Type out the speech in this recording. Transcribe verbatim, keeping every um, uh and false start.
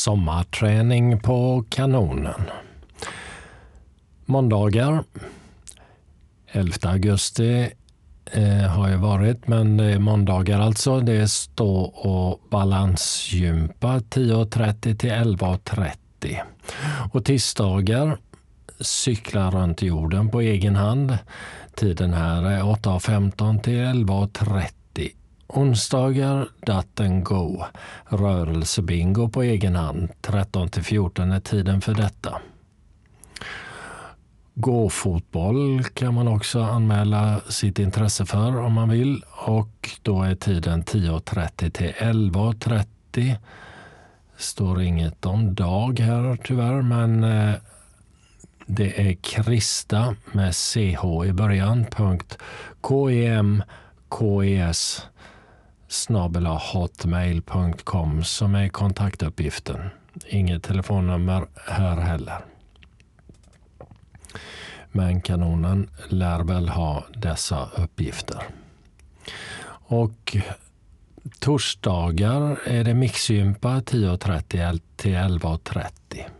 sommarträning på kanonen. Måndagar elfte augusti eh, har ju varit, men det är måndagar alltså. Det är stå- och balansgympa tio trettio till elva trettio. Och tisdagar cykla runt jorden på egen hand. Tiden här är åtta femton till elva trettio. Onsdagar dat and go. Rörelsebingo på egen hand. tretton till fjorton är tiden för detta. Gå-fotboll kan man också anmäla sitt intresse för om man vill. Och då är tiden tio trettio till elva trettio. Står inget om dag här tyvärr, men eh, det är Krista med ch i början. .kemkes snabel-a hotmail punkt com som är kontaktuppgiften. Inget telefonnummer här heller. Men kanonen lär väl ha dessa uppgifter. Och torsdagar är det mixgympa tio trettio till elva trettio.